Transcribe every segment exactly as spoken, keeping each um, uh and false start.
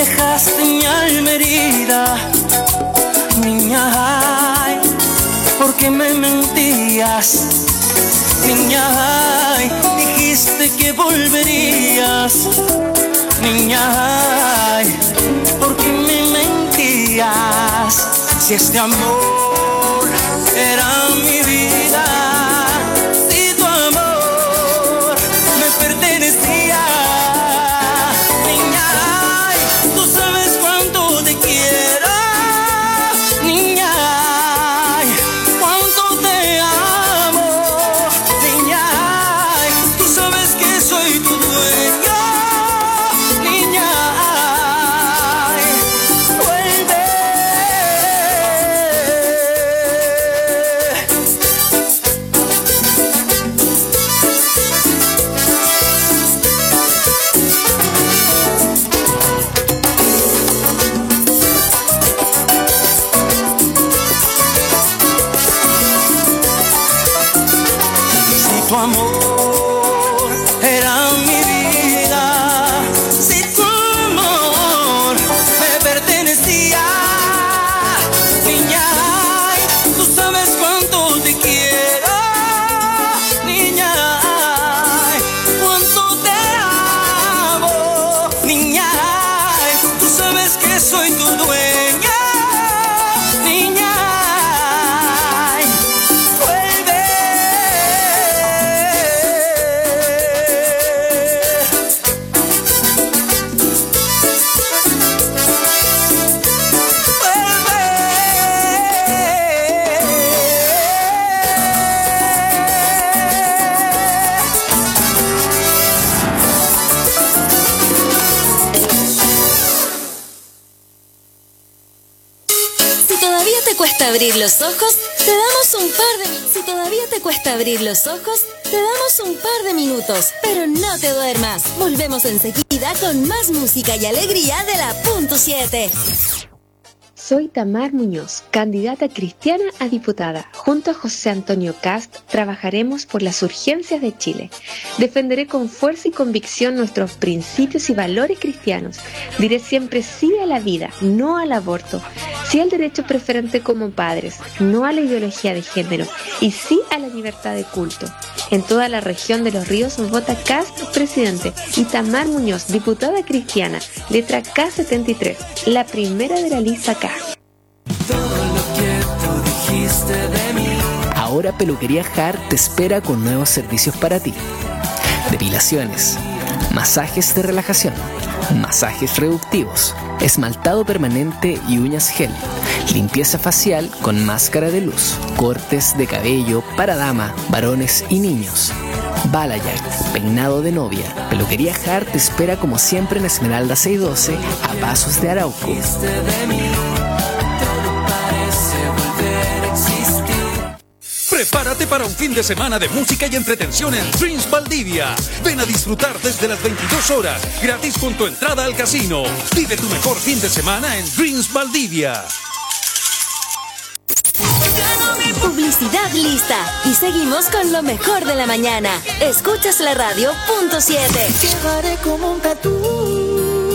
dejaste mi alma herida. Niña, ay, ¿por qué me mentías? Niña, ay, dijiste que volverías. Niña, ay, ¿por qué me mentías? Si este amor era mi vida, si tu amor me pertenecía. Niña, ay, tú sabes cuánto te quiero. Niña, ay, cuánto te amo. Niña, ay, tú sabes que soy tu dueño. Niña, ay, vuelve. Si tu amor era mi vida, si tu amor me pertenecía. Niña, ay, tú sabes cuánto te quiero. Niña, ay, cuánto te amo. Niña, ay, tú sabes que soy tu dueña. Niña, ay, vuelve. Si todavía te cuesta abrir los ojos, te damos un par de minutos. Si todavía te cuesta abrir los ojos, te damos un par de minutos. Pero no te duermas. Volvemos enseguida con más música y alegría de la punto siete. Soy Tamar Muñoz, candidata cristiana a diputada. Junto a José Antonio Cast trabajaremos por las urgencias de Chile. Defenderé con fuerza y convicción nuestros principios y valores cristianos. Diré siempre sí a la vida, no al aborto. Sí al derecho preferente como padres, no a la ideología de género. Y sí a la libertad de culto. En toda la región de Los Ríos vota Cast presidente y Tamar Muñoz, diputada cristiana, letra K setenta y tres, la primera de la lista K. Todo lo que tú dijiste de mí. Ahora Peluquería Hart te espera con nuevos servicios para ti. Depilaciones, masajes de relajación, masajes reductivos, esmaltado permanente y uñas gel, limpieza facial con máscara de luz, cortes de cabello para dama, varones y niños, balayage, peinado de novia. Peluquería Hart te espera como siempre en Esmeralda seiscientos doce a pasos de Arauco. Prepárate para un fin de semana de música y entretención en Dreams Valdivia. Ven a disfrutar desde las veintidós horas, gratis con tu entrada al casino. Vive tu mejor fin de semana en Dreams Valdivia. Publicidad lista. Y seguimos con lo mejor de la mañana. Escuchas la radio punto siete. Llevaré como un tatú.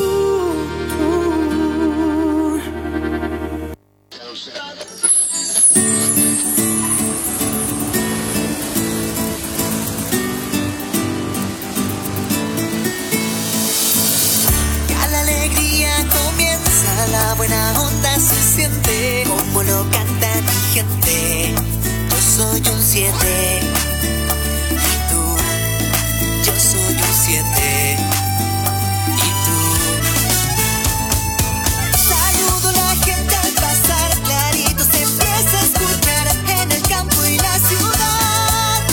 Ya la alegría comienza, la buena onda se siente, como lo canta mi gente. Yo soy un siete, y tú, yo soy un siete, y tú. Saludo a la gente al pasar, clarito se empieza a escuchar en el campo y la ciudad.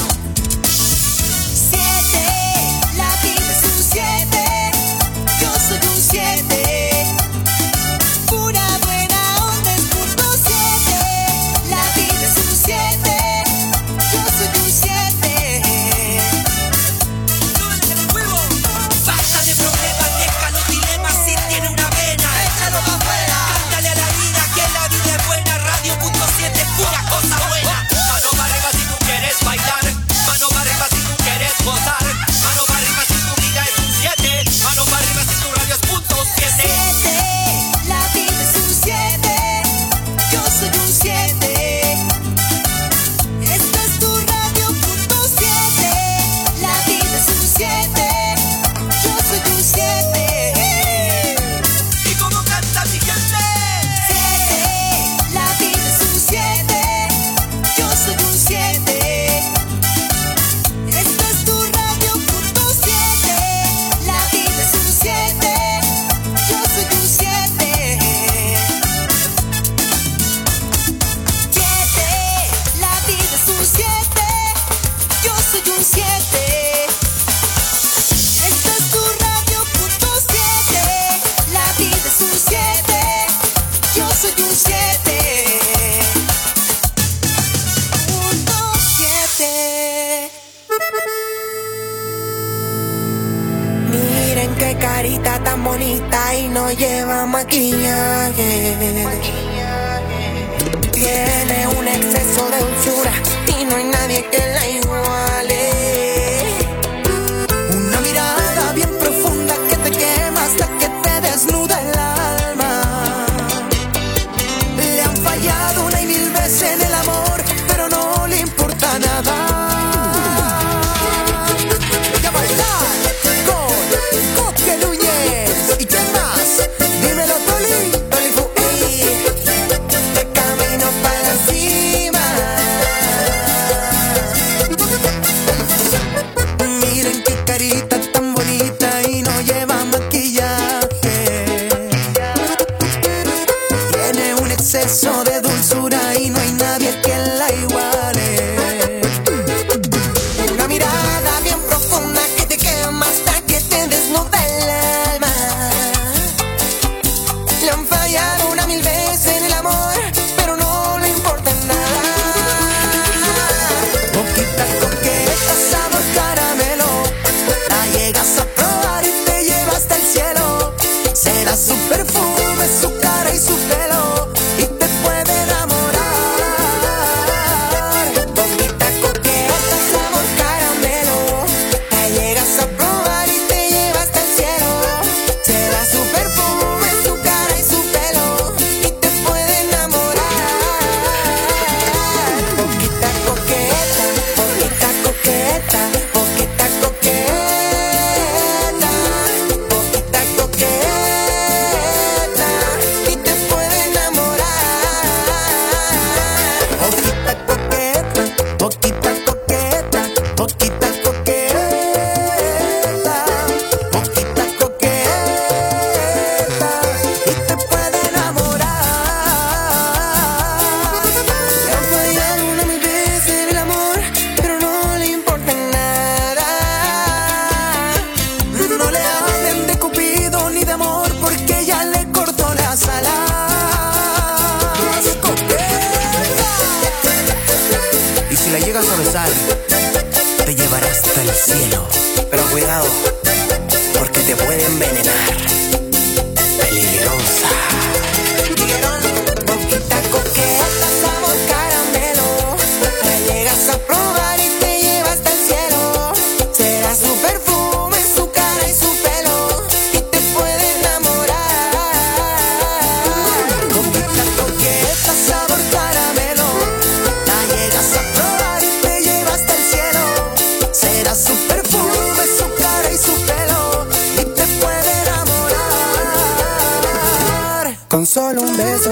Siete, la vida es un siete, yo soy un siete. Pura buena onda es punto siete, la vida es un siete, yo soy un siete. qué carita tan bonita y no lleva maquillaje. Tiene un exceso de dulzura y no hay nadie que la iguale. Una mirada bien profunda que te quema hasta que te desnuda el alma. Le han fallado una y mil veces en el amor, pero no le importa nada. Exceso de dulzura y no hay nadie que la iguale. Una mirada bien profunda que te quema hasta que te desnuda el alma. Le han fallado una mil veces en el amor, pero no le importa nada. Poquita coqueta, sabor caramelo, la llegas a probar y te lleva hasta el cielo. Será su perfume, su cara y su pelo. Te llevará hasta el cielo, pero cuidado, porque te puede envenenar. Peligrosa. Poquita coqueta, sabor caramelo, la llegas a probar y te lleva hasta el cielo. Será su perfume, su cara y su pelo, y te puede enamorar. Poquita coqueta, sabor caramelo, la llegas a probar y te lleva hasta el cielo. Será su perfume, su cara y su pelo, y te puede enamorar con solo un beso.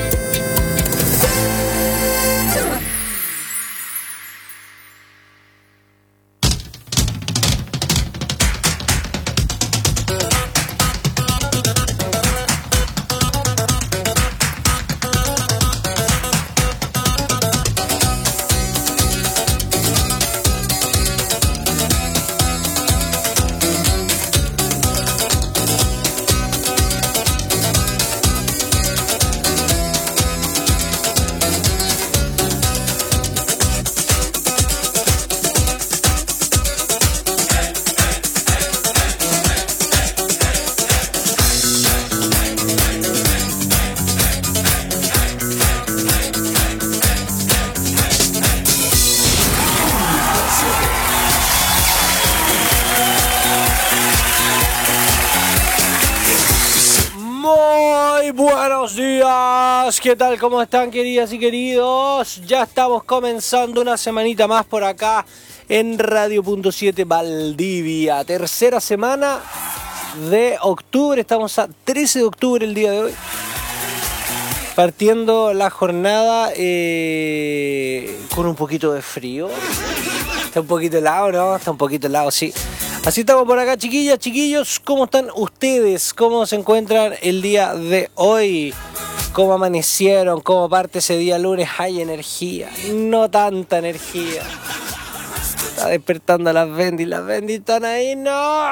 Buenos días, ¿qué tal? ¿Cómo están, queridas y queridos? Ya estamos comenzando una semanita más por acá en Radio Punto siete Valdivia. Tercera semana de octubre, estamos a trece de octubre el día de hoy. Partiendo la jornada eh, con un poquito de frío. Está un poquito helado, ¿no? Está un poquito helado, sí. Así estamos por acá, chiquillas, chiquillos. ¿Cómo están ustedes? ¿Cómo se encuentran el día de hoy? ¿Cómo amanecieron? ¿Cómo parte ese día lunes? Hay energía, no tanta energía. Está despertando a las Bendy, las Bendy están ahí. ¡No!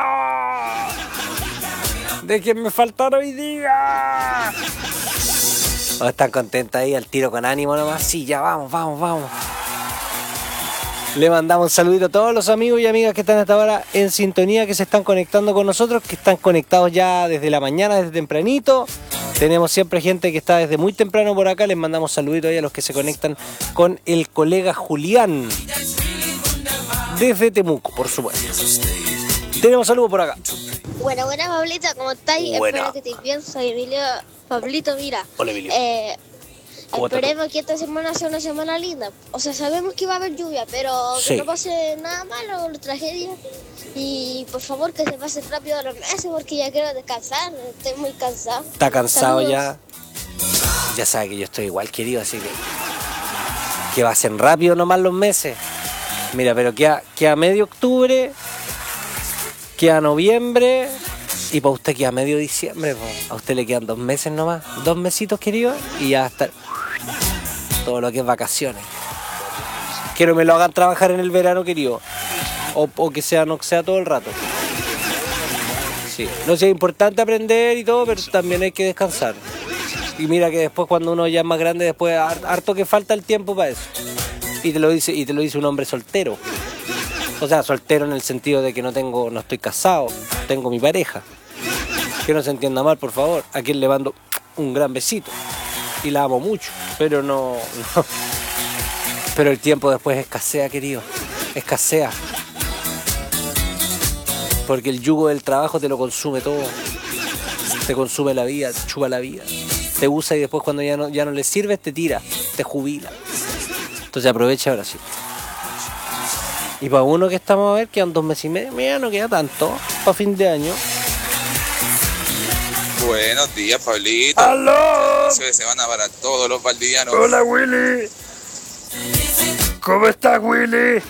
Déjenme faltar hoy día. ¿O están contentas ahí al tiro con ánimo nomás? Sí, ya vamos, vamos, vamos. Le mandamos un saludito a todos los amigos y amigas que están hasta ahora en sintonía, que se están conectando con nosotros, que están conectados ya desde la mañana, desde tempranito. Tenemos siempre gente que está desde muy temprano por acá. Les mandamos saluditos ahí a los que se conectan con el colega Julián desde Temuco, por supuesto. Tenemos saludos por acá. Buena, buena, Pablito, ¿cómo estáis? Buena. Espero que estés bien. Soy Emilio. Pablito, mira. Hola, Emilio. Eh, ¿Cómo estás? esperemos que esta semana sea una semana linda. O sea, sabemos que va a haber lluvia, pero Sí. que no pase nada malo, una tragedia. Y por favor que se pase rápido los meses porque ya quiero descansar. Estoy muy cansado. Está cansado Saludos. ya. Ya sabe que yo estoy igual, querido, así que... Que pasen rápido nomás los meses. Mira, pero queda, queda medio octubre, queda noviembre y para usted queda medio diciembre. Po. A usted le quedan dos meses nomás, dos mesitos, querido, y ya está todo lo que es vacaciones. Que no me lo hagan trabajar en el verano, querido. O, o que sea, no sea todo el rato. Sí, no sé, es importante aprender y todo, pero también hay que descansar. Y mira que después cuando uno ya es más grande, después har- harto que falta el tiempo para eso. Y te lo dice, y te lo dice un hombre soltero. O sea, soltero en el sentido de que no tengo, no estoy casado, tengo mi pareja. Que no se entienda mal, por favor. A quien le mando un gran besito. Y la amo mucho. Pero no, no. Pero el tiempo después escasea, querido. Escasea. Porque el yugo del trabajo te lo consume todo. Te consume la vida, te chupa la vida. Te usa y después cuando ya no, ya no le sirves, te tira, te jubila. Entonces aprovecha ahora sí. Y para uno que estamos a ver, quedan dos meses y medio, mira, no queda tanto, para fin de año. Buenos días, Pablito. ¡Aló! Inicio de semana para todos los valdivianos. Hola, Willy. ¿Cómo estás, Willy?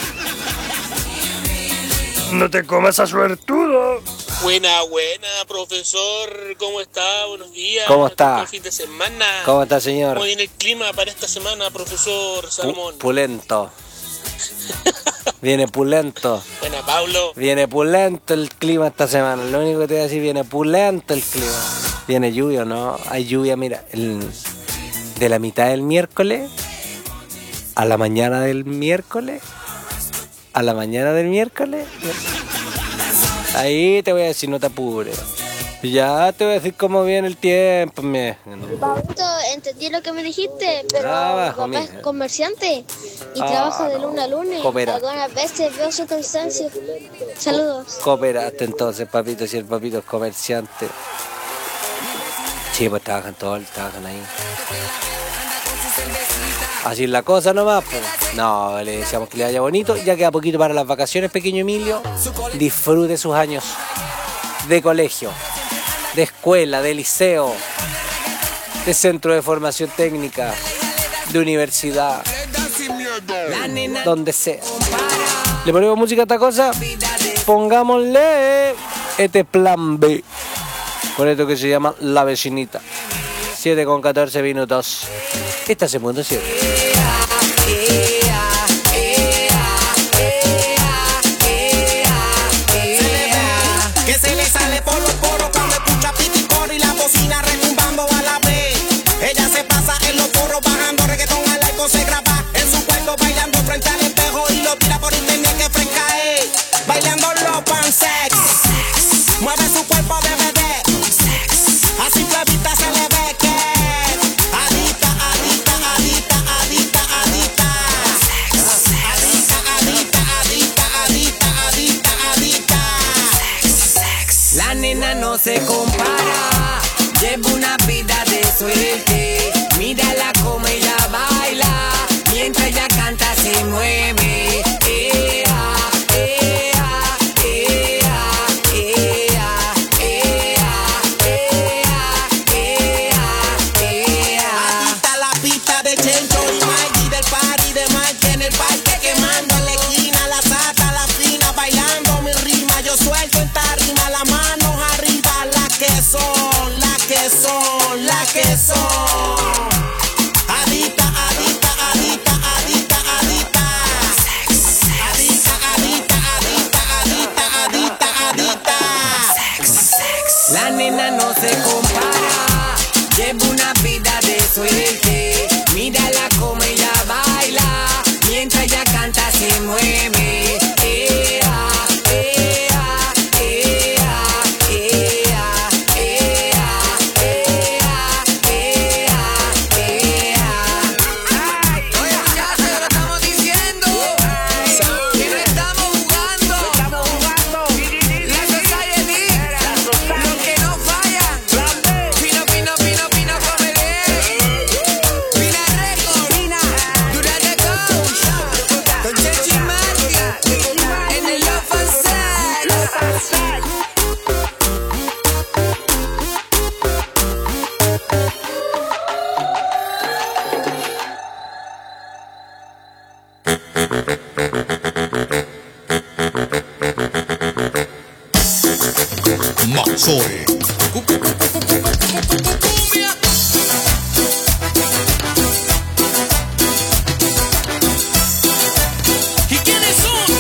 No te comas a suertudo. Buena, buena, profesor. ¿Cómo está? Buenos días. ¿Cómo está? Buen fin de semana. ¿Cómo está, señor? ¿Cómo viene el clima para esta semana, profesor Salomón? Pu- pulento. Viene pulento. Buena, Pablo. Viene pulento el clima esta semana. Lo único que te voy a decir, viene pulento el clima. Viene lluvia, ¿no? Hay lluvia, mira, el, de la mitad del miércoles a la mañana del miércoles. A la mañana del miércoles. Ahí te voy a decir, no te apures. Ya te voy a decir cómo viene el tiempo. Me... Pablito, entendí lo que me dijiste, pero Trabajo, mi papá mija. es comerciante y Ah, trabaja de no. lunes a lunes. Coopera. Algunas veces veo su cansancio. Saludos. Cooperaste entonces, papito, si el papito es comerciante. Sí, pues trabajan todos, trabajan ahí. Así es la cosa nomás, pues. No, le deseamos que le vaya bonito. Ya queda poquito para las vacaciones, pequeño Emilio. Disfrute sus años de colegio, de escuela, de liceo, de centro de formación técnica, de universidad, donde sea. ¿Le ponemos música a esta cosa? Pongámosle este plan B, con esto que se llama La Vecinita. siete con catorce minutos. Esta se mundo siete. Que se le sale por los poros cuando escucha piticor y la bocina retumbando a la vez. Ella se pasa en los porros bajando reggaetón al iPhone, se graba en su cuarto bailando frente al espejo y lo tira por internet que fresca es. Bailando los pansex, mueve su cuerpo de bebé, así flavita se le ve que adicta, adicta, adicta, adicta, adicta, adicta, adicta, adicta, adicta, adicta, adicta. La nena no se compara, lleva una vida de suerte. Mírala como ella baila, mientras ella canta se mueve. Ea, ea, ea, ea, ea, ea, ea, ea. Adicta a la pista de Chencho y Maggie, del party de Mike en el parque quemando en la esquina, la sata, la fina, bailando mi rima. Yo suelto en tarima, las manos arriba, las que son, las que son, las que son. Adicta, adicta, adicta, adicta, adicta. Adicta, adicta, adicta, adicta, adicta, adicta. La nena no se compara, lleva una vida de suerte. Mírala como ella baila, mientras ella canta se Maxore. ¿Y quiénes son?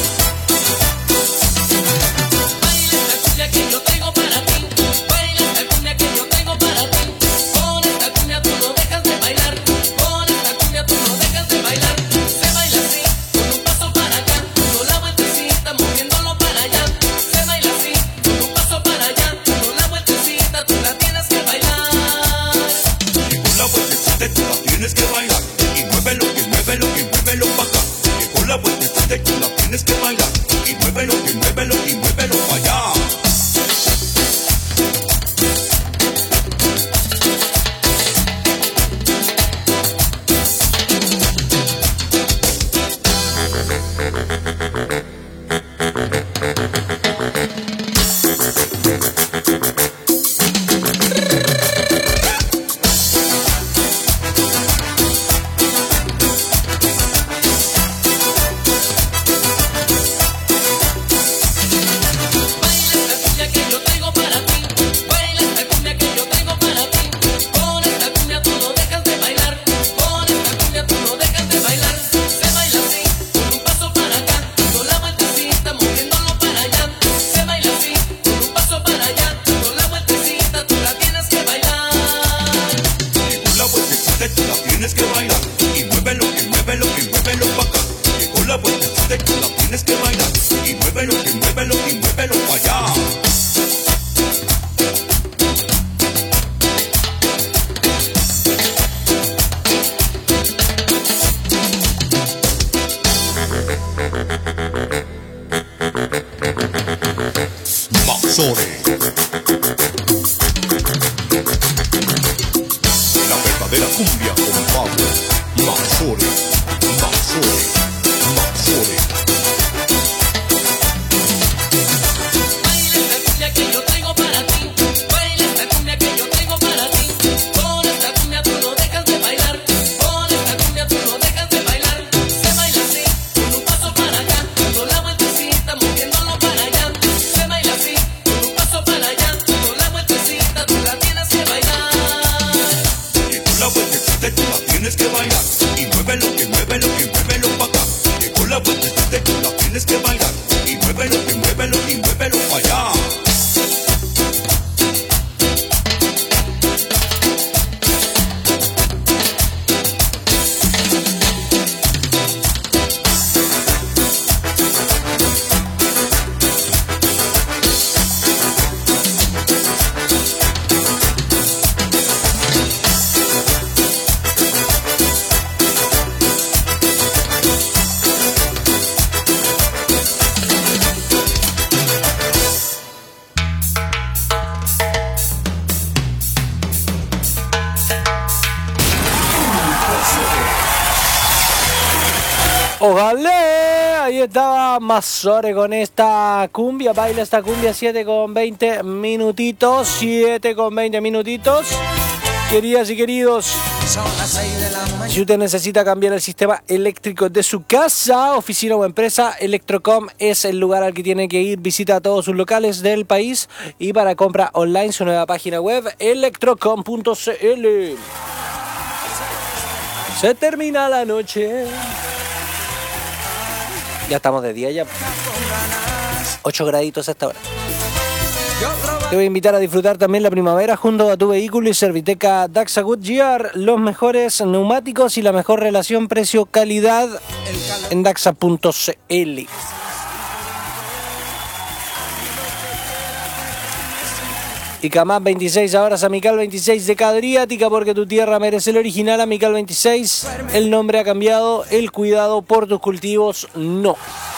Baila esta cumbia que yo traigo para ti. Baila esta cumbia que yo traigo para ti. Con esta cumbia tú no dejas de bailar. Con esta cumbia tú no dejas de bailar. Se baila así, con un paso para acá, con la vueltecita moviéndolo para allá. Se baila así, con un paso para allá, con la vueltecita tú la tienes que bailar. Y con la vueltecita tú la tienes que bailar. Y muévelo, y muévelo, y muévelo pa' acá. Y con la vueltecita tú la tienes que bailar. Y muévelo, y muévelo, y muévelo pa' allá. Maxore. La verdadera cumbia con Pablo. Maxore. Maxore. Maxore. Baila esta cumbia que yo traigo para ti. Baila esta cumbia que yo traigo para ti. Con esta cumbia tú no dejas de bailar. Con esta cumbia tú no dejas de bailar. Se baila así, con un paso para acá, con la vueltecita moviéndolo para allá. Se baila así, con un paso para allá, con la vueltecita tú la tienes que bailar. Y con la vueltecita tú la tienes que bailar. Y muévelo, que muévelo, que muévelo pa' acá. Que con la vueltecita tú la tienes que bailar. Y muévelo, que muévelo, y muévelo pa' allá. Ojalá, ahí estaba Maxore con esta cumbia, baila esta cumbia, siete con veinte minutitos, siete con veinte minutitos. Queridas y queridos, si usted necesita cambiar el sistema eléctrico de su casa, oficina o empresa, Electrocom es el lugar al que tiene que ir. Visita todos sus locales del país y para compra online su nueva página web, electrocom punto c l. Se termina la noche. Ya estamos de día ya. ocho graditos a esta hora. Te voy a invitar a disfrutar también la primavera junto a tu vehículo y Serviteca Daxa Goodyear. Los mejores neumáticos y la mejor relación precio-calidad en daxa punto c l. Y Camás veintiséis, ahora es Amical veintiséis de Cadriática, porque tu tierra merece el original. Amical veintiséis, el nombre ha cambiado, el cuidado por tus cultivos no.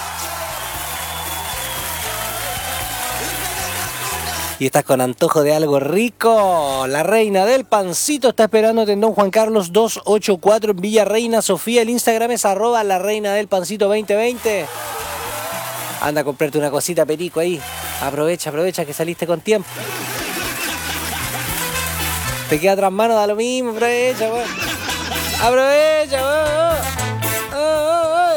Y estás con antojo de algo rico. La reina del pancito está esperándote en Don Juan Carlos doscientos ochenta y cuatro en Villa Reina Sofía. El Instagram es arroba la reina del pancito veinte veinte. Anda a comprarte una cosita perico ahí. Aprovecha, aprovecha que saliste con tiempo. Te queda tras manos, da lo mismo, aprovecha, weón. Aprovecha, weón. Oh, oh, oh.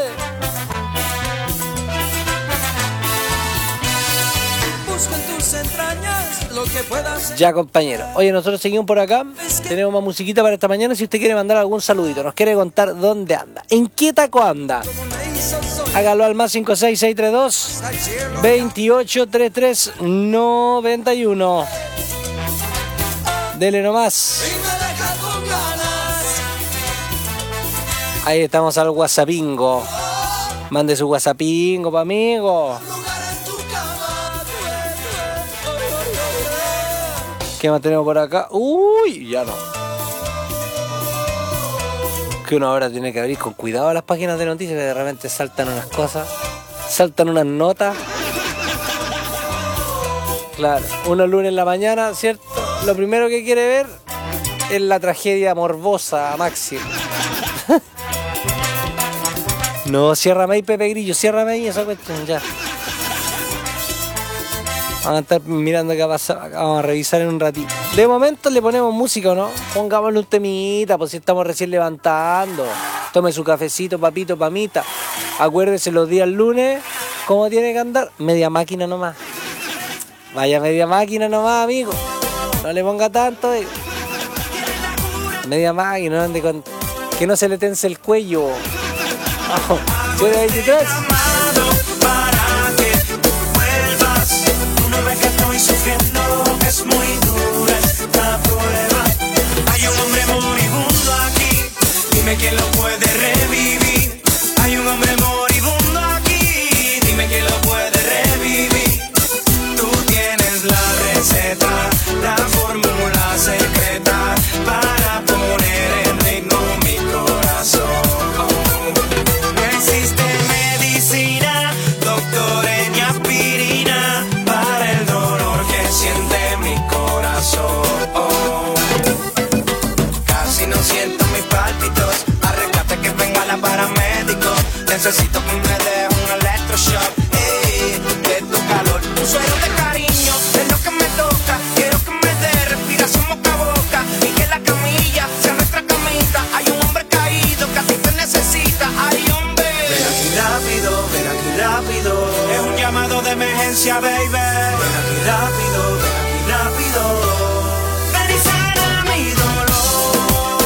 Busca en tus entrañas lo que puedas. Ya, compañero. Oye, nosotros seguimos por acá. Tenemos más musiquita para esta mañana. Si usted quiere mandar algún saludito, nos quiere contar dónde anda, en qué taco anda, hágalo al más cinco seis seis tres dos, veintiocho treinta y tres noventa y uno. Dele nomás. Ahí estamos al WhatsAppingo. Mande su WhatsAppingo pa' amigo. ¿Qué más tenemos por acá? Uy, ya no. Que uno ahora tiene que abrir con cuidado las páginas de noticias, que de repente saltan unas cosas, saltan unas notas. Claro, uno el lunes en la mañana, ¿cierto? Lo primero que quiere ver es la tragedia morbosa máxima. No, ciérrame ahí, Pepe Grillo, ciérrame ahí esa cuestión, ya. Vamos a estar mirando qué ha pasado, vamos a revisar en un ratito. De momento le ponemos música, ¿o no? Pongámosle un temita, pues si estamos recién levantando. Tome su cafecito, papito, pamita. Acuérdese los días lunes, ¿cómo tiene que andar? Media máquina nomás. Vaya media máquina nomás, amigo. No le ponga tanto, eh. Media máquina, no ande con... que no se le tense el cuello. Ajo, siete veintitrés. Estoy sufriendo, es muy dura esta prueba. Hay un hombre moribundo aquí, dime quién lo puede revivir. Hay un hombre moribundo aquí, dime quién lo puede revivir. Tú tienes la receta, la fórmula secreta para poner en ritmo mi corazón. No existe medicina, doctores ni aspirina para el dolor que siente mi corazón. Casi no siento mis pálpitos, arréglate que venga la paramédico. Necesito que me dé un electroshock, ey, de tu calor. Un suero de cariño es lo que me toca. Quiero que me dé respiración boca a boca y que la camilla sea nuestra camita. Hay un hombre caído que a ti te necesita. Hay hombre. Ven aquí rápido, ven aquí rápido. Es un llamado de emergencia, baby. Ven aquí rápido, ven aquí rápido. Ven y sana mi dolor.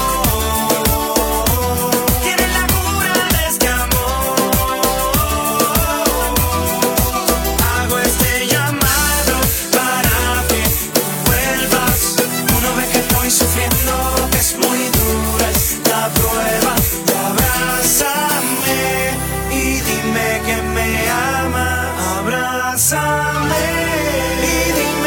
Tienes la cura de este amor. Hago este llamado para que tú vuelvas. Uno ve que estoy sufriendo, que es muy dura esta prueba. Abrázame y dime que me ama. Abrázame y dime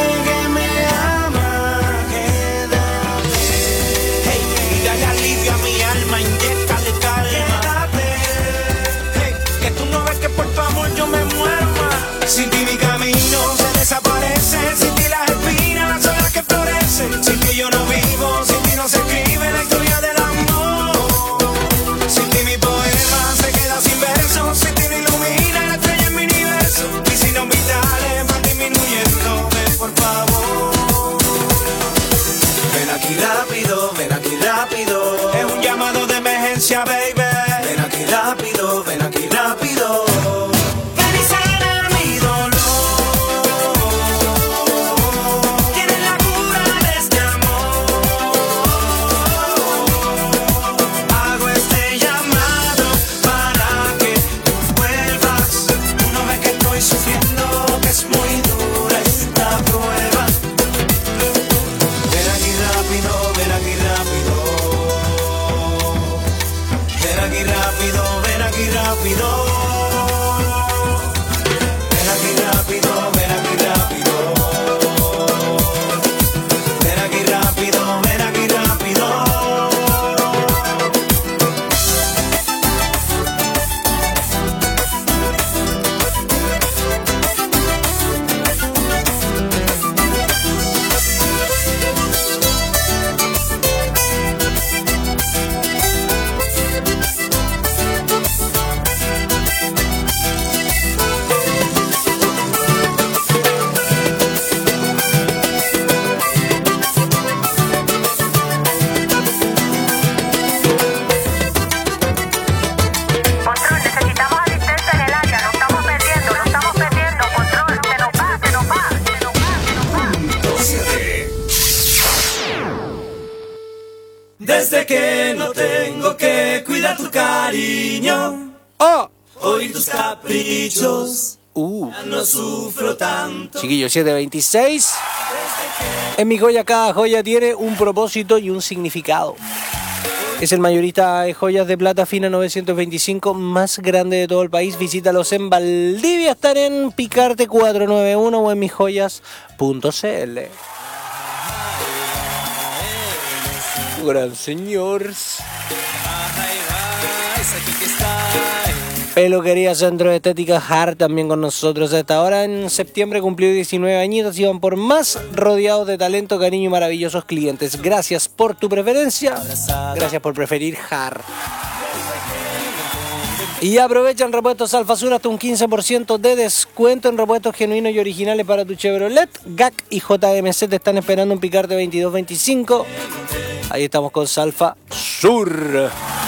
Desde que no tengo que cuidar tu cariño, oh, oír tus caprichos, uh. ya no sufro tanto. Chiquillos, siete veintiséis. En Mi Joya cada joya tiene un propósito y un significado. Es el mayorista de joyas de plata fina novecientos veinticinco más grande de todo el país. Visítalos en Valdivia, están en Picarte cuatrocientos noventa y uno o en mis joyas punto c l. Gran señor. Peluquería Centro de Estética Hart también con nosotros a esta hora. En septiembre cumplió diecinueve añitos y van por más, rodeados de talento, cariño y maravillosos clientes. Gracias por tu preferencia. Gracias por preferir Hart. Y aprovechan Repuestos Alfa Sur hasta un quince por ciento de descuento en repuestos genuinos y originales para tu Chevrolet. G A C y J M C te están esperando en Picarte veintidós veinticinco. Ahí estamos con Salfa Sur.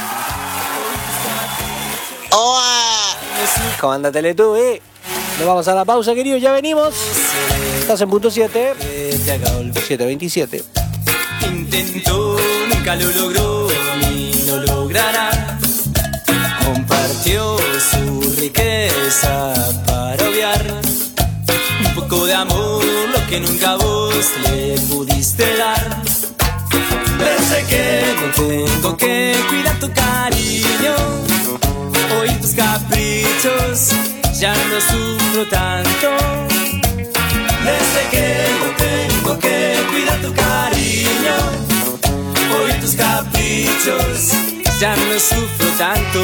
¿Cómo anda Teletubby? Nos vamos a la pausa, queridos, ya venimos. Estás en punto siete. siete veintisiete. Intentó, nunca lo logró, ni lo logrará. Compartió su riqueza para obviar un poco de amor, lo que nunca vos le pudiste dar. Desde que no tengo que cuidar tu cariño, oír tus caprichos, ya no sufro tanto. Desde que no tengo que cuidar tu cariño, oír tus caprichos, ya no sufro tanto.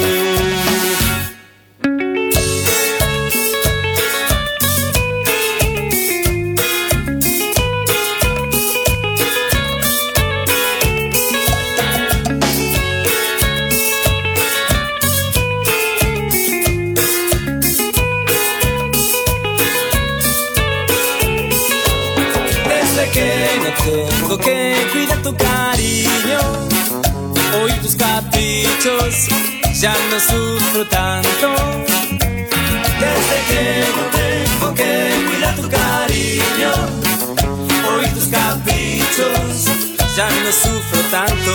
Tengo que cuidar tu cariño, oír tus caprichos, ya no sufro tanto. Desde que no tengo que cuidar tu cariño, oír tus caprichos, ya no sufro tanto.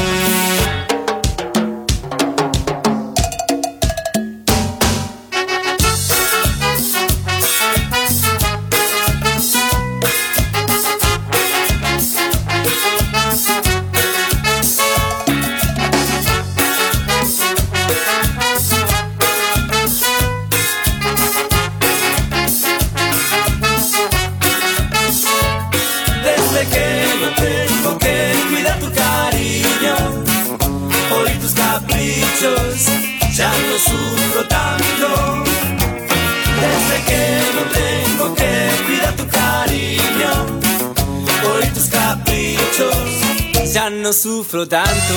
Ya no sufro tanto. Desde que no tengo que cuidar tu cariño, oír tus caprichos, ya no sufro tanto.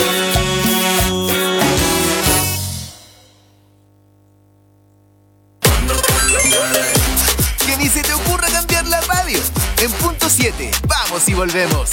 Que ni se te ocurra cambiar la radio. En punto siete, vamos y volvemos.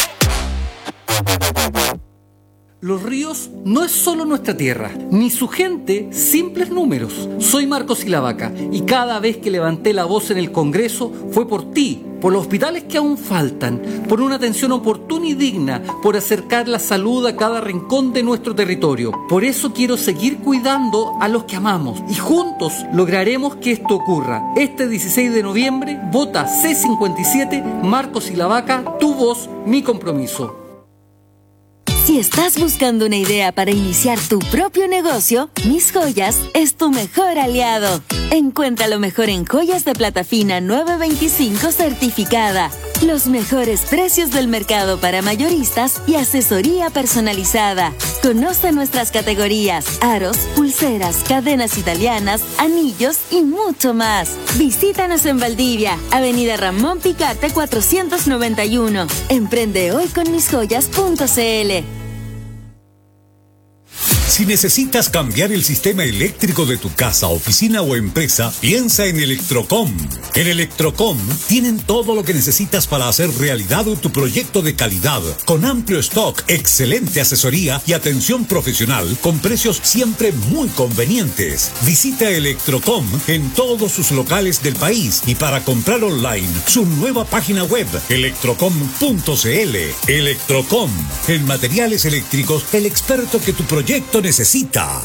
Los ríos no es solo nuestra tierra, ni su gente simples números. Soy Marcos Silavaca y cada vez que levanté la voz en el Congreso fue por ti, por los hospitales que aún faltan, por una atención oportuna y digna, por acercar la salud a cada rincón de nuestro territorio. Por eso quiero seguir cuidando a los que amamos y juntos lograremos que esto ocurra. Este dieciséis de noviembre, vota C cincuenta y siete, Marcos Silavaca, tu voz, mi compromiso. Si estás buscando una idea para iniciar tu propio negocio, Mis Joyas es tu mejor aliado. Encuentra lo mejor en joyas de plata fina nueve veinticinco certificada. Los mejores precios del mercado para mayoristas y asesoría personalizada. Conoce nuestras categorías: aros, pulseras, cadenas italianas, anillos y mucho más. Visítanos en Valdivia, Avenida Ramón Picarte cuatrocientos noventa y uno. Emprende hoy con mis joyas punto c l. Si necesitas cambiar el sistema eléctrico de tu casa, oficina o empresa, piensa en Electrocom. En Electrocom tienen todo lo que necesitas para hacer realidad tu proyecto de calidad, con amplio stock, excelente asesoría y atención profesional, con precios siempre muy convenientes. Visita Electrocom en todos sus locales del país y para comprar online, su nueva página web, electrocom punto c l. Electrocom, en materiales eléctricos, el experto que tu proyecto necesita.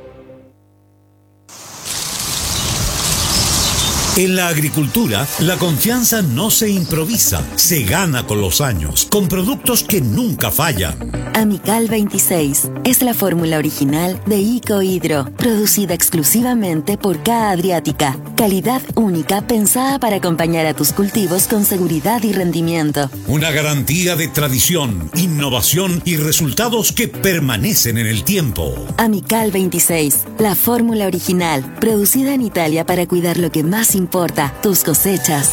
En la agricultura, la confianza no se improvisa, se gana con los años, con productos que nunca fallan. Amical veintiséis es la fórmula original de Icohidro, producida exclusivamente por K Adriática. Calidad única pensada para acompañar a tus cultivos con seguridad y rendimiento. Una garantía de tradición, innovación y resultados que permanecen en el tiempo. Amical veintiséis, la fórmula original, producida en Italia para cuidar lo que más importa, tus cosechas.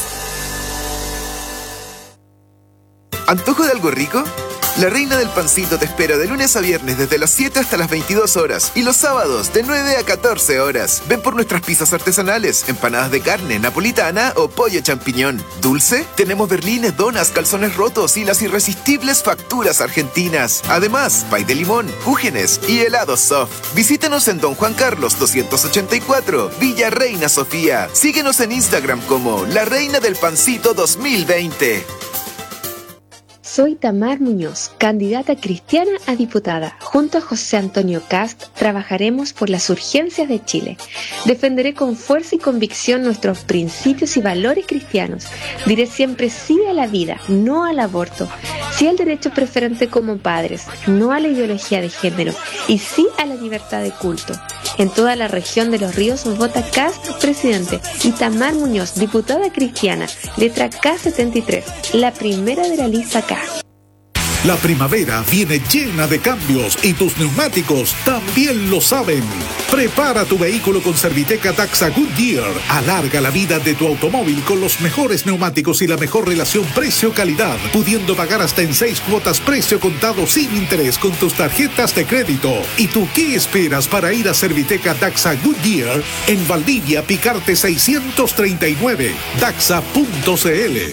¿Antojo de algo rico? La Reina del Pancito te espera de lunes a viernes desde las siete hasta las veintidós horas y los sábados de nueve a catorce horas. Ven por nuestras pizzas artesanales, empanadas de carne, napolitana o pollo champiñón. ¿Dulce? Tenemos berlines, donas, calzones rotos y las irresistibles facturas argentinas. Además, pay de limón, cúgenes y helados soft. Visítanos en Don Juan Carlos doscientos ochenta y cuatro, Villa Reina Sofía. Síguenos en Instagram como La Reina del Pancito dos mil veinte. Soy Tamar Muñoz, candidata cristiana a diputada. Junto a José Antonio Cast trabajaremos por las urgencias de Chile. Defenderé con fuerza y convicción nuestros principios y valores cristianos. Diré siempre sí a la vida, no al aborto. Sí al derecho preferente como padres, no a la ideología de género. Y sí a la libertad de culto. En toda la región de Los Ríos vota Cast presidente y Tamar Muñoz, diputada cristiana, letra K setenta y tres, la primera de la lista K. La primavera viene llena de cambios y tus neumáticos también lo saben. Prepara tu vehículo con Serviteca Daxa Goodyear. Alarga la vida de tu automóvil con los mejores neumáticos y la mejor relación precio-calidad, pudiendo pagar hasta en seis cuotas precio contado sin interés con tus tarjetas de crédito. ¿Y tú qué esperas para ir a Serviteca Daxa Goodyear en Valdivia, Picarte seiscientos treinta y nueve, daxa punto c l?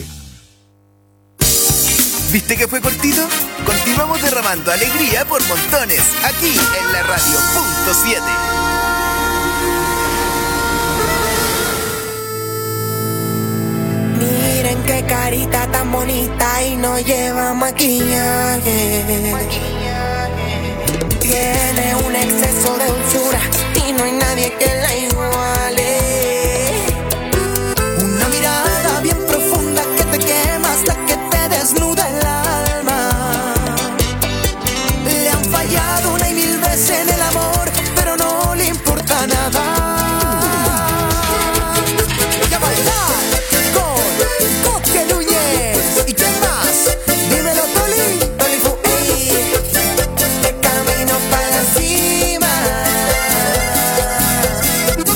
¿Viste que fue cortito? Continuamos derramando alegría por montones, aquí en la radio punto siete. Miren qué carita tan bonita y no lleva maquillaje. Tiene un exceso de dulzura y no hay nadie que la iguale. Una mirada bien profunda que te quema hasta que te desnuda el alma. Le han fallado una y mil veces en el amor, pero no le importa nada. Voy a bailar con Coque Núñez. ¿Y quién más? Dímelo, Toli, Toli Fuey. De camino para la cima.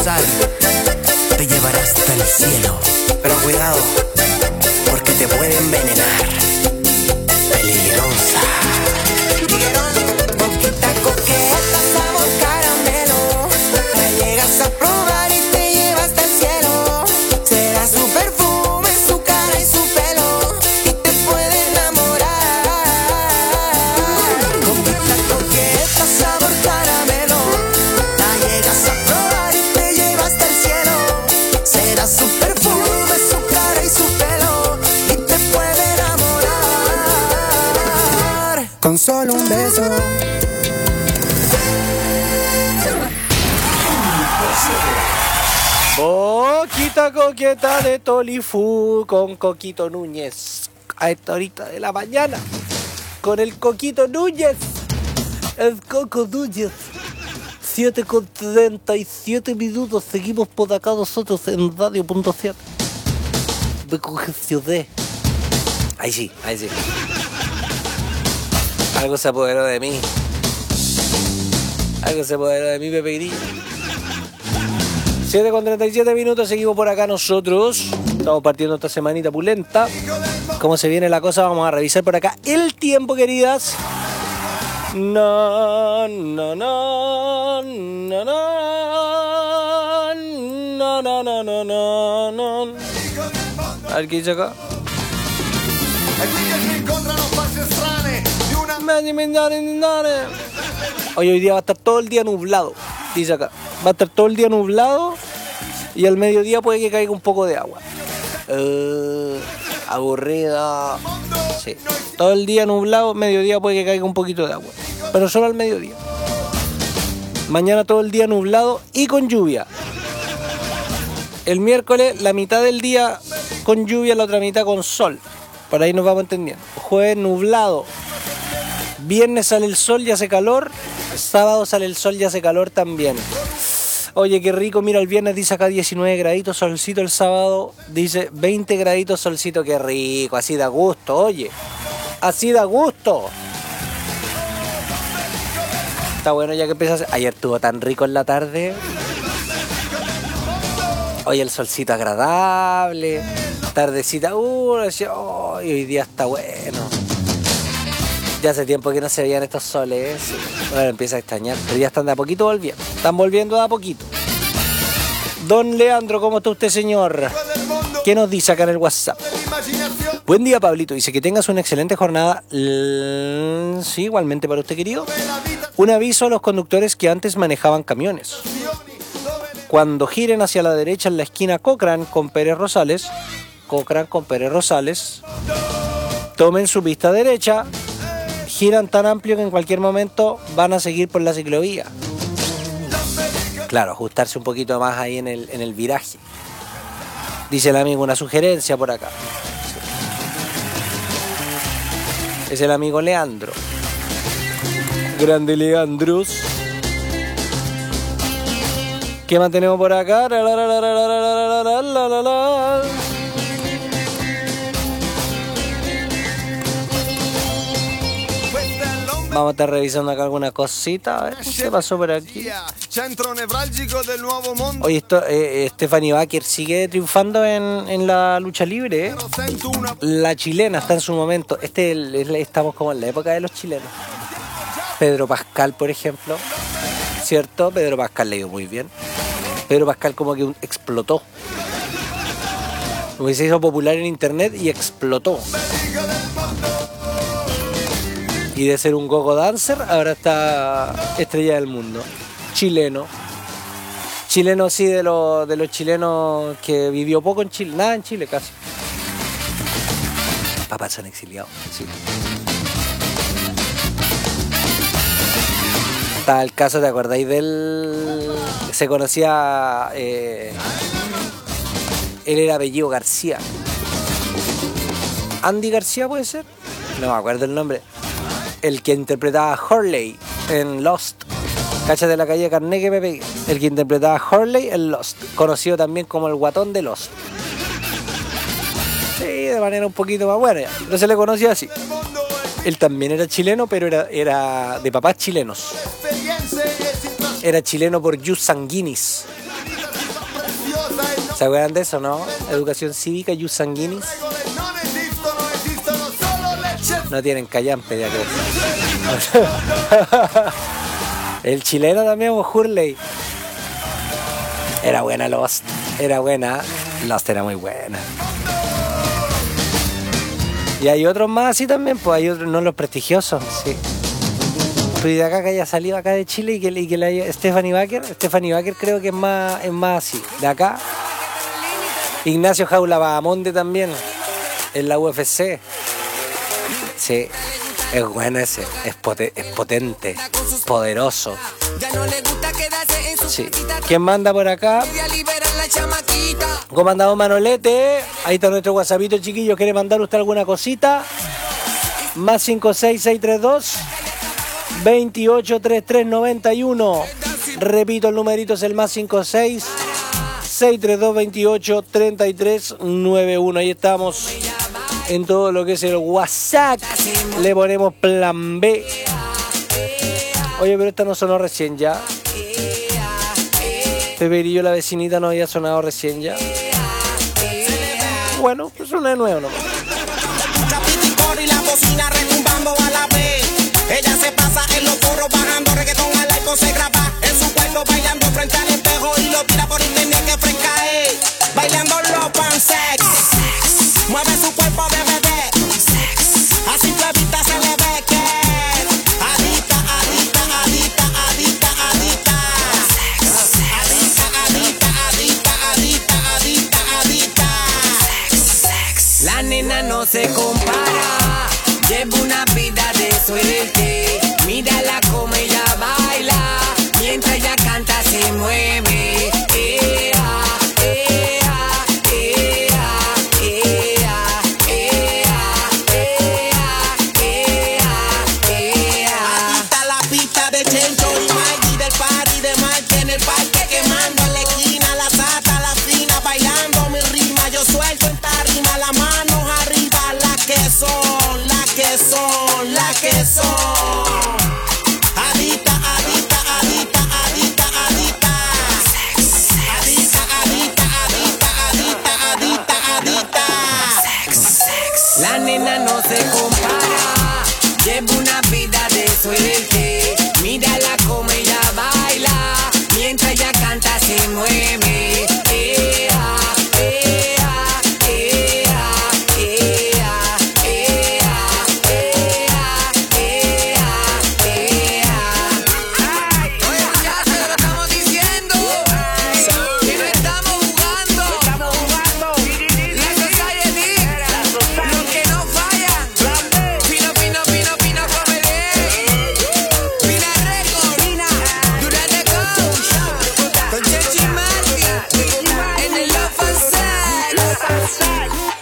pasar te llevará hasta el cielo. Pero cuidado, porque te puede envenenar. Peligrosa. Boquita coqueta, sabor caramelo. La llegas a probar y te lleva hasta el cielo. Será su perfume, su cara y su pelo, y te puede enamorar. Boquita coqueta, sabor caramelo. La llegas a probar y te lleva hasta el cielo. Será su perfume, su cara y su pelo, y te puede enamorar con solo un beso. Boquita coqueta de Tolifú con Coquito Núñez. A esta horita de la mañana. Con el Coquito Núñez. El Coco Núñez. siete con treinta y siete minutos. Seguimos por acá nosotros en Radio Punto siete. Me congestioné. Ahí sí, ahí sí. Algo se apoderó de mí. Algo se apoderó de mí, Pepe Grillo. siete con treinta y siete minutos, seguimos por acá nosotros. Estamos partiendo esta semanita pulenta. ¿Cómo se viene la cosa? Vamos a revisar por acá el tiempo, queridas. No, no, no, no, no, no, no, no, no, no, no. A ver qué dice acá. Hoy, hoy día va a estar todo el día nublado, dice acá. Va a estar todo el día nublado y al mediodía puede que caiga un poco de agua. Uh, aburrida. Sí. Todo el día nublado, mediodía puede que caiga un poquito de agua. Pero solo al mediodía. Mañana todo el día nublado y con lluvia. El miércoles la mitad del día con lluvia, la otra mitad con sol. Por ahí nos vamos entendiendo. Jueves nublado. Viernes sale el sol y hace calor. Sábado sale el sol y hace calor también. Oye, qué rico. Mira, el viernes dice acá diecinueve graditos, solcito. El sábado dice veinte graditos, solcito. Qué rico. Así da gusto, oye. Así da gusto. Está bueno ya que empieza a... Ayer estuvo tan rico en la tarde. Hoy el solcito agradable. Tardecita, uh, decía, oh, hoy día está bueno. Ya hace tiempo que no se veían estos soles. Bueno, empieza a extrañar, pero ya están de a poquito volviendo. Están volviendo de a poquito. Don Leandro, ¿cómo está usted, señor? ¿Qué nos dice acá en el WhatsApp? Buen día, Pablito. Dice que tengas una excelente jornada. L- sí, igualmente para usted, querido. Un aviso a los conductores que antes manejaban camiones. Cuando giren hacia la derecha en la esquina Cochrane con Pérez Rosales, Cochrane con Pérez Rosales, tomen su pista derecha. Giran tan amplio que en cualquier momento van a seguir por la ciclovía. Claro, ajustarse un poquito más ahí en el, en el viraje. Dice el amigo, una sugerencia por acá. Es el amigo Leandro. Grande Leandros. ¿Qué más tenemos por acá? Vamos a estar revisando acá alguna cosita. A ver qué pasó por aquí. Centro nevrálgico del Nuevo Mundo. Oye, esto, eh, Stephanie Baker sigue triunfando en, en la lucha libre. ¿eh? La chilena está en su momento. Este el, el, estamos como en la época de los chilenos. Pedro Pascal, por ejemplo. ¿Cierto? Pedro Pascal le dio muy bien. Pedro Pascal como que explotó. Como que se hizo popular en internet y explotó. Y de ser un gogo dancer, ahora está estrella del mundo. Chileno. Chileno, sí, de, lo, de los chilenos que vivió poco en Chile. Nada en Chile, casi. Papás son exiliados en Chile. Está el caso, ¿te acordáis del...? Se conocía... Eh... Él era apellido García. ¿Andy García puede ser? No me acuerdo el nombre. El que interpretaba a Hurley en Lost. Cacha de la calle Carnegie, Pepe. El que interpretaba a Hurley en Lost. Conocido también como el guatón de Lost. Sí, de manera un poquito más buena. No se le conocía así. Él también era chileno, pero era, era de papás chilenos. Era chileno por jus sanguinis. ¿Se acuerdan de eso, no? Educación cívica, Ius Sanguinis. No tienen callampe, ya creo. El chileno también, Hurley. Era buena Lost. Era buena. Lost era muy buena. Y hay otros más así también, pues hay otros, no los prestigiosos, sí. Pero de acá que haya salido acá de Chile y que, y que le haya... Stephanie Baker, Stephanie Baker creo que es más, es más así. De acá, Ignacio Jaula Bahamonde también, en la U F C. Sí, es bueno ese, es, pote, es potente, poderoso. Sí. ¿Quién manda por acá? Comandado Manolete, ahí está nuestro WhatsAppito, chiquillos. ¿Quiere mandar usted alguna cosita? Más cinco seis seis tres dos veintiocho treinta y tres noventa y uno. Repito, el numerito es el más cinco seis seis tres dos veintiocho treinta y tres noventa y uno. Ahí estamos en todo lo que es el WhatsApp. Le ponemos plan B. Oye, pero esta no sonó recién ya. Peperillo, la vecinita, no había sonado recién ya. Bueno, pues suena de nuevo, ¿no? Y la bocina retumbando a la vez. Ella se pasa en los porros bajando reggaetón al iPhone, se graba en su cuarto bailando frente al espejo y lo tira por internet que fresca es. Bailando los pansex. Mueve su cuerpo de bebé. Así tu vista se le ve que adicta, adicta, adicta, adicta, adicta. Adicta, adicta, adicta, adicta, adicta. La nena no se compara, lleva una vida de suerte. Mírala como ella baila, mientras ella canta se mueve. Ea, ea, ea, ea, ea, ea, ea, ea. Adicta a la pista de Chencho y Maggie, del party de Mike en el parque quemando en la esquina, la sata, la fina, bailando mi rima. Yo suelto en tarima, las manos arriba, las que son, las que son, las que son. Adicta, adicta, adicta, adicta, adicta. Adicta, adicta, adicta, adicta, adicta, adicta. La nena no se compara, lleva una vida de suerte. Mírala como ella baila, mientras ella canta se mueve. Ea, ea, ea, ea, ea, ea, ea, ea. Ay, oye, ya se lo estamos diciendo, que no estamos jugando, estamos jugando. La Society, los que no fallan. Pino, pino, pino, pino, comedy. Pina Record, Durante Coach, con Chechi Martin, en el Love and Sex.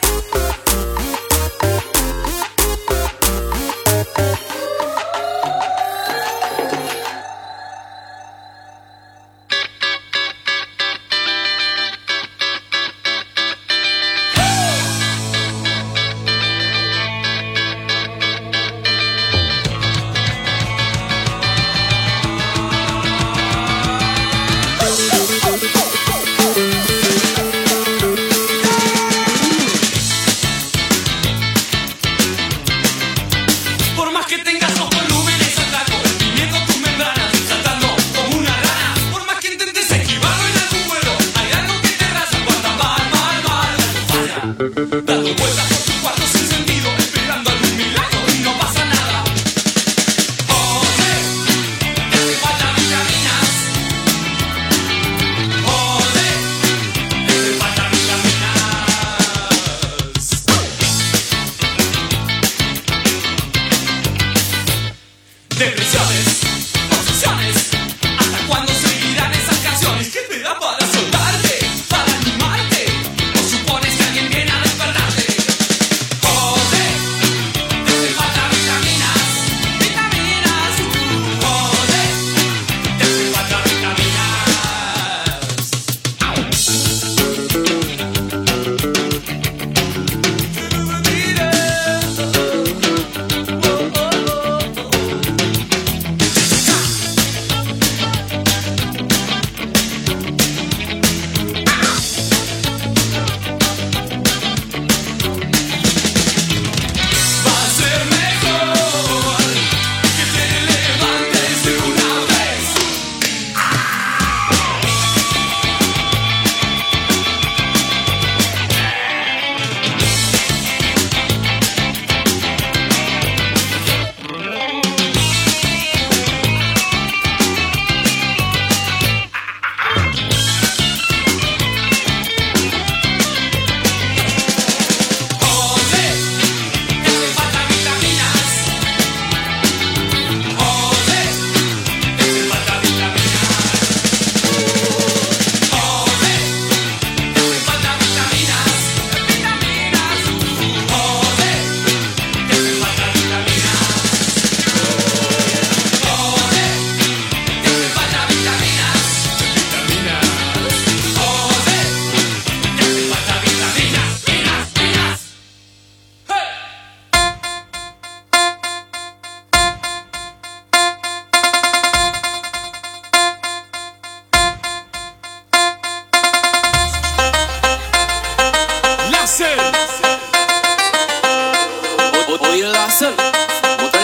Por más que tengas los volúmenes al taco, viviendo tus membranas, saltando como una rana. Por más que intentes esquivarlo en algún vuelo, hay algo que te raza cuando mal, mal, mal. Falla, dando vueltas por tu cuarto sin sentido, esperando algún milagro y no pasa nada. Oye, te hace falta vitaminas. Oye, te hace falta vitaminas. Depresiones, obsesiones, ¿hasta cuándo seguirán esas canciones que te da para soltarte, para animarte? ¿O supones que alguien viene a despertarte? Joder, te hace falta vitaminas, vitaminas. Joder, te hace falta vitaminas.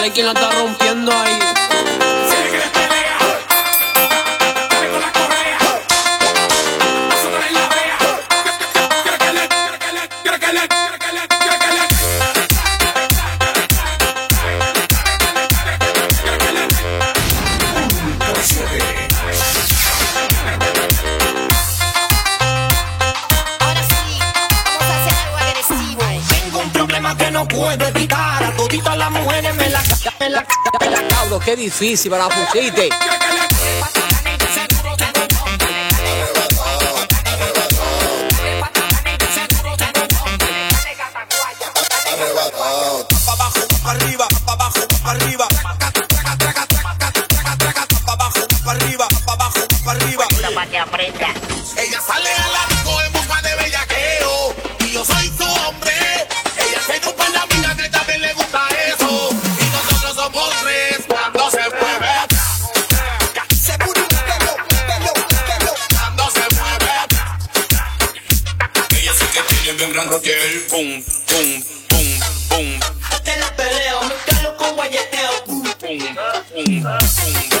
Mostrarle quién la está rompiendo ahí. No puedo evitar a toditas las mujeres me la me la me la Cabro, qué difícil para la pusiste. pa' abajo, pa' arriba, pa' abajo, pa' arriba. Pa' abajo, pa' arriba, pa' abajo, pa' arriba. Pa' que aprenda. Ella sale a la disco en busca de bellaqueo y yo soy su hombre. Ella se chupa en la vida que también le gusta eso. Y nosotros somos tres cuando se mueve. Se pone un pelo, pelo, pelo. Cuando se mueve. Ella sí que tiene bien gran rotel. Pum, pum, pum, pum. Te la peleo, me calo con guayeteo. Pum, pum, pum, pum.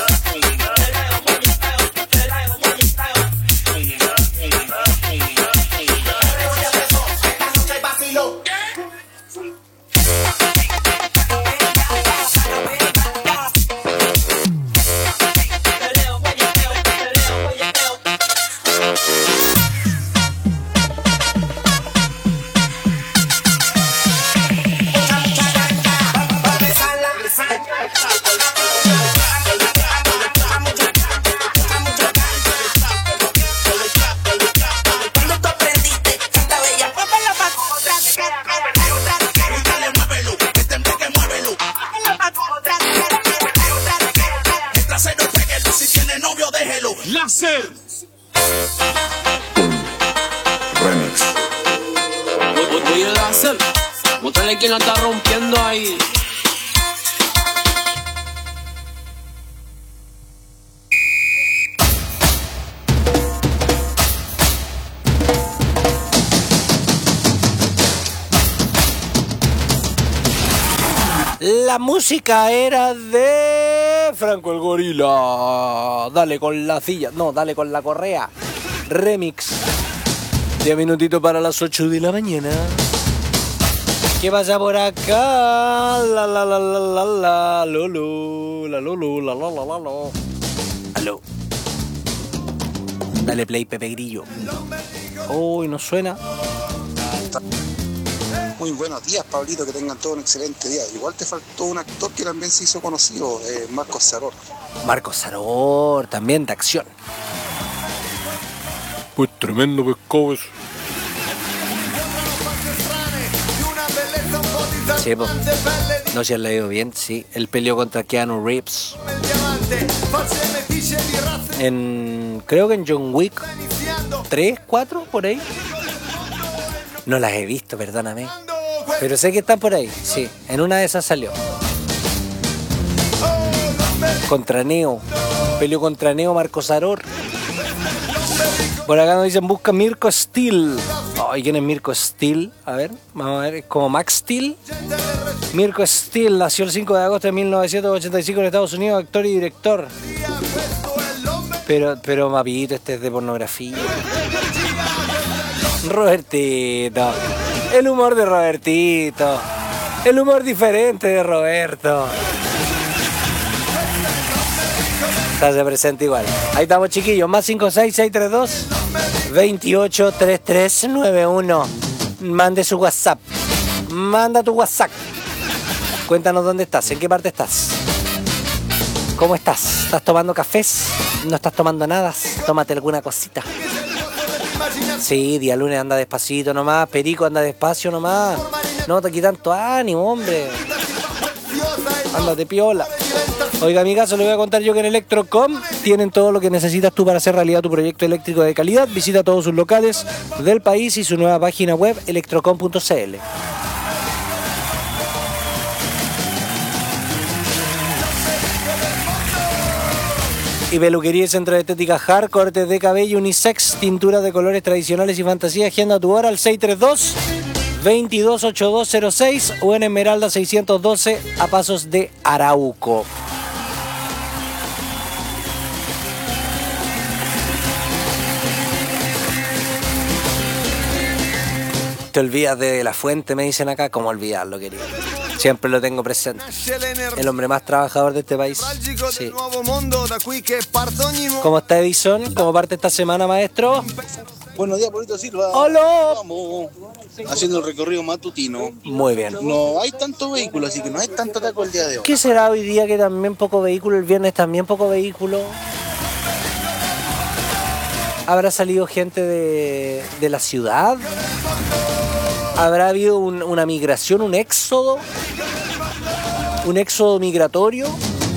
Láser. Remix. Voy a láser. Mostrarle quién la está rompiendo ahí. La música era de Franco el Gorila. Dale con la silla. No, dale con la correa. Remix. Diez minutitos para las ocho de la mañana. ¿Qué pasa por acá? La la la la la la lolo. La lolo, la la la la la. Aló. Dale play, Pepe Grillo. Uy, no suena. Muy buenos días, Pablito, que tengan todo un excelente día. Igual te faltó un actor que también se hizo conocido, eh, Marcos Saror. Marcos Saror, también de acción. Pues tremendo pescado eso. Sí, po. No se ha leído bien, sí. Él peleó contra Keanu Reeves. En, creo que en John Wick tres, cuatro, por ahí. No las he visto, perdóname. Pero sé que están por ahí, sí. En una de esas salió. Contra Neo. Peleó contra Neo Marcos Saror. Por acá nos dicen busca Mirko Steel. Ay, ¿quién es Mirko Steel? A ver, vamos a ver, es como Max Steel. Mirko Steel nació el cinco de agosto de mil novecientos ochenta y cinco en Estados Unidos, actor y director. Pero, pero mapito, este es de pornografía. Robertito. El humor de Robertito. El humor diferente de Roberto. Se hace presente igual. Ahí estamos, chiquillos. Más cinco seis seis tres dos veintiocho treinta y tres noventa y uno. Mande su WhatsApp. Manda tu WhatsApp. Cuéntanos dónde estás, en qué parte estás. ¿Cómo estás? ¿Estás tomando cafés? ¿No estás tomando nada? Tómate alguna cosita. Sí, día lunes anda despacito nomás. Perico anda despacio nomás. No te quitan tanto ánimo, hombre. Ándate piola. Oiga, amiga, se lo voy a contar yo que en Electrocom tienen todo lo que necesitas tú para hacer realidad tu proyecto eléctrico de calidad. Visita todos sus locales del país y su nueva página web electrocom punto c l. Y peluquería y centro de estética Hard, cortes de cabello unisex, tinturas de colores tradicionales y fantasía. Agenda tu hora al seis tres dos veintidós ochenta y dos cero seis o en Esmeralda seiscientos doce a pasos de Arauco. Te olvidas de la fuente, me dicen acá. ¿Cómo olvidarlo, querido? Siempre lo tengo presente. El hombre más trabajador de este país. Sí. ¿Cómo está Edison? ¿Cómo parte esta semana, maestro? Buenos días, Polito Silva. ¡Hola! Vamos haciendo el recorrido matutino. Muy bien. No hay tantos vehículos, así que no hay tanto taco el día de hoy. ¿Qué será hoy día que también poco vehículo? El viernes también poco vehículo. ¿Habrá salido gente de, de la ciudad? ¿Habrá habido un, una migración, un éxodo? ¿Un éxodo migratorio?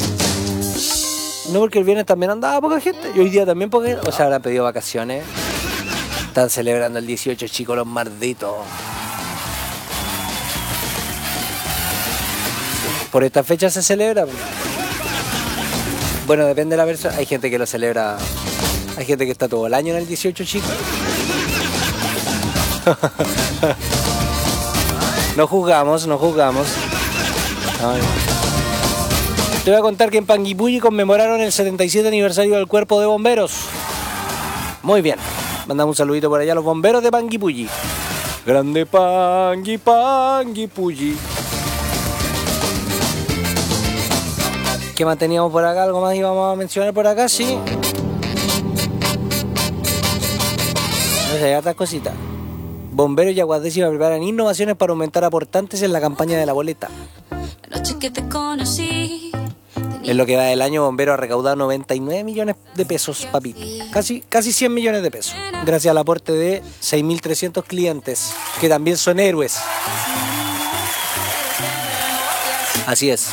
No, porque el viernes también andaba poca gente. Y hoy día también poca gente. O sea, habrán pedido vacaciones. Están celebrando el dieciocho, chicos, los malditos. Por esta fecha se celebra. Bueno, depende de la persona. Hay gente que lo celebra. Hay gente que está todo el año en el dieciocho, chicos. No juzgamos, no juzgamos. Ay. Te voy a contar que en Panguipulli conmemoraron el setenta y siete aniversario del Cuerpo de Bomberos. Muy bien. Mandamos un saludito por allá a los bomberos de Panguipulli. Grande Pangui, Panguipulli. ¿Qué más teníamos por acá? ¿Algo más íbamos a mencionar por acá? Sí. No sé, hay otras cositas. Bomberos y Aguadécima preparan innovaciones para aumentar aportantes en la campaña de la boleta. La noche que te conocí. En lo que va del año, Bomberos ha recaudado noventa y nueve millones de pesos, papito. Casi, casi cien millones de pesos. Gracias al aporte de seis mil trescientos clientes, que también son héroes. Así es.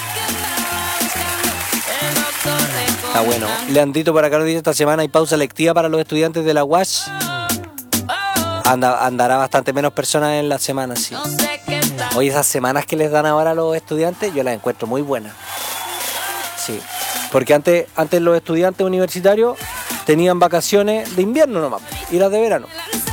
Está bueno. Leandrito por acá nos dice: esta semana hay pausa lectiva para los estudiantes de la U A S. Anda, andará bastante menos personas en la semana, sí. Hoy esas semanas que les dan ahora a los estudiantes, yo las encuentro muy buenas. Sí, porque antes, antes los estudiantes universitarios tenían vacaciones de invierno nomás, y las de verano.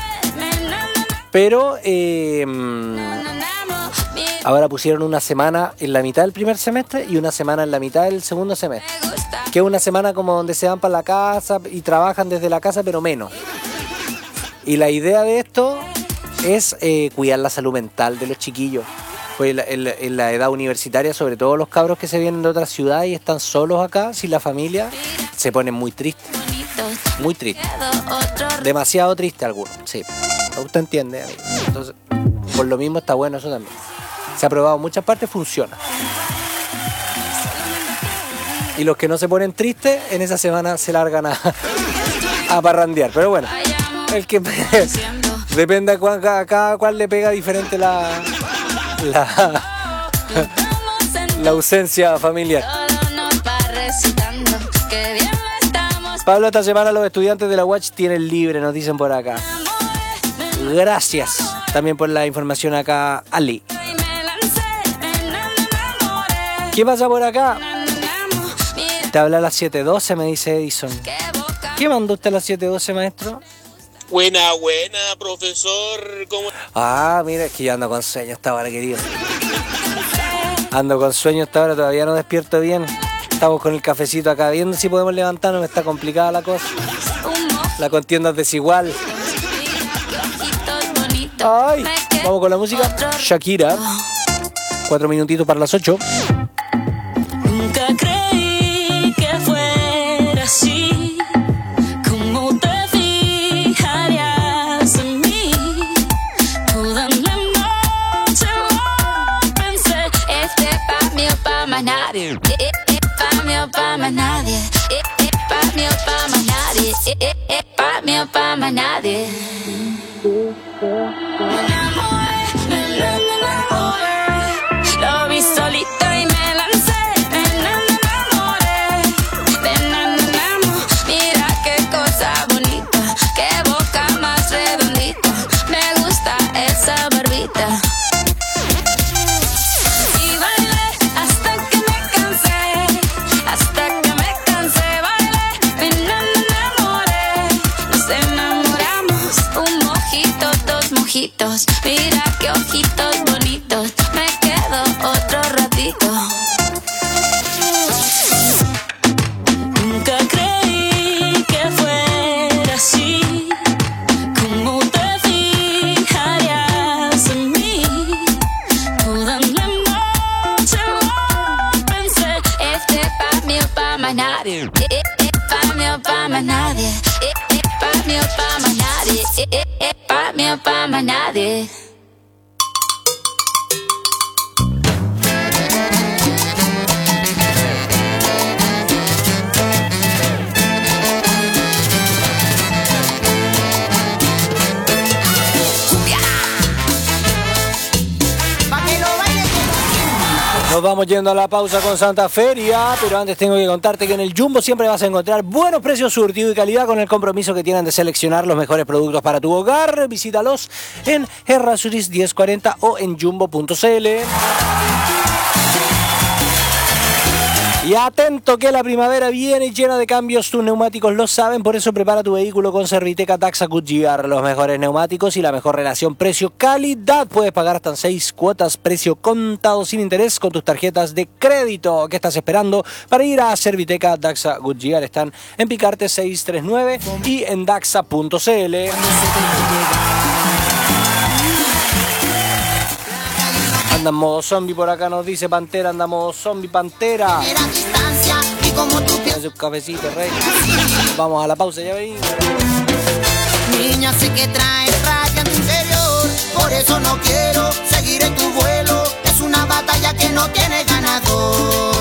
Pero eh, ahora pusieron una semana en la mitad del primer semestre y una semana en la mitad del segundo semestre. Que es una semana como donde se van para la casa y trabajan desde la casa, pero menos. Y la idea de esto es eh, cuidar la salud mental de los chiquillos. Pues en la, en, la, en la edad universitaria, sobre todo los cabros que se vienen de otras ciudades y están solos acá, sin la familia, se ponen muy tristes. Muy tristes. Demasiado tristes algunos, sí. Usted entiende, amigo. Entonces, por lo mismo está bueno eso también. Se ha probado en muchas partes, funciona. Y los que no se ponen tristes, en esa semana se largan a, a parrandear. Pero bueno. El que depende a cuál, a cada cual le pega diferente la, la, la ausencia familiar. Pablo, esta semana los estudiantes de la U A C tienen libre, nos dicen por acá. Gracias también por la información acá, Ali. ¿Qué pasa por acá? Te habla a las siete doce, me dice Edison. ¿Qué mandó usted a las siete doce, maestro? Buena, buena, profesor. ¿Cómo? Ah, mira, es que yo ando con sueño esta hora, querido. Ando con sueño esta hora, todavía no despierto bien. Estamos con el cafecito acá, viendo si podemos levantarnos, está complicada la cosa. La contienda es desigual. Ay, vamos con la música. Shakira. Cuatro minutitos para las ocho. Nunca creí que fuera así. Nadie, pa' mí o pa' más nadie, pa' mí o pa' más nadie, pa' mí o pa' más nadie. Me enamoré, me enamoré, lo vi solito y me lancé, me enamoré, me enamoré, mira qué cosa bonita, qué boca más redondita, me gusta esa barbita. más nadie. Eh, eh, eh, pa' mí o pa' más nadie. Eh, eh, pa' mí o pa' más nadie. Eh, eh, eh, pa' mí o pa' más nadie. Nos vamos yendo a la pausa con Santa Feria, pero antes tengo que contarte que en el Jumbo siempre vas a encontrar buenos precios, surtido y calidad con el compromiso que tienen de seleccionar los mejores productos para tu hogar. Visítalos en Errázuriz diez cuarenta o en jumbo punto c l. Y atento que la primavera viene llena de cambios, tus neumáticos lo saben, por eso prepara tu vehículo con Serviteca Taxa Goodyear, los mejores neumáticos y la mejor relación precio-calidad. Puedes pagar hasta en seis cuotas, precio contado sin interés con tus tarjetas de crédito. ¿Qué estás esperando para ir a Serviteca Taxa Goodyear? Están en Picarte seiscientos treinta y nueve y en daxa punto c l. Anda en modo zombie por acá, nos dice Pantera, anda en modo zombie, Pantera. Tiene sus cafecitos, rey. Vamos a la pausa, ya veis. Niña, sé que traes raya en tu interior, por eso no quiero seguir en tu vuelo. Es una batalla que no tiene ganador.